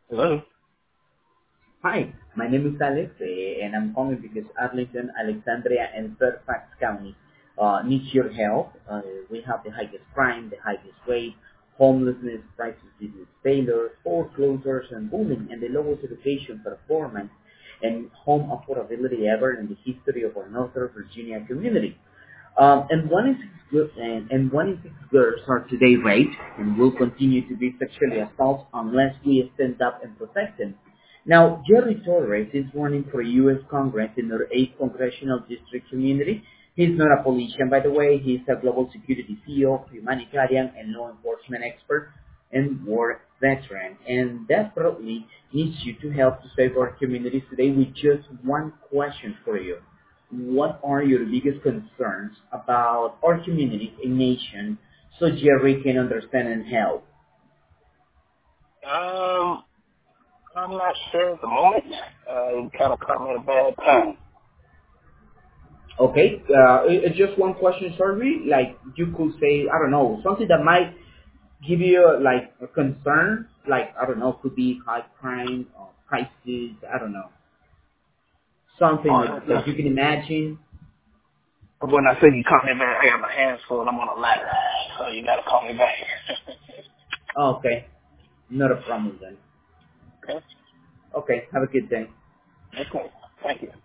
Hello. Hi, my name is Alex, and I'm calling because Arlington, Alexandria, and Fairfax County needs your help. We have the highest crime, the highest rate, homelessness, crisis business failures, foreclosures, and bullying, and the lowest education performance and home affordability ever in the history of our Northern Virginia community. And one in six girls are today raped and will continue to be sexually assaulted unless we stand up and protect them. Now, Jerry Torres is running for U.S. Congress in our 8th Congressional District community. He's not a politician, by the way. He's a global security CEO, humanitarian, and law enforcement expert and war veteran, and desperately needs you to help to save our communities today with just one question for you. What are your biggest concerns about our community and nation so Jerry can understand and help? Um, I'm not sure at the moment. You kind of caught me at a bad time. Okay, it's just one question survey. Like you could say, I don't know, something that might give you like a concern. Like I don't know, could be high crime or crisis. I don't know, something Oh, that you can imagine. when I say you caught me bad, I got my hands full. I'm on a ladder, so you got to call me back. Okay, not a problem then. Okay. Okay, have a good day. Okay. Thank you.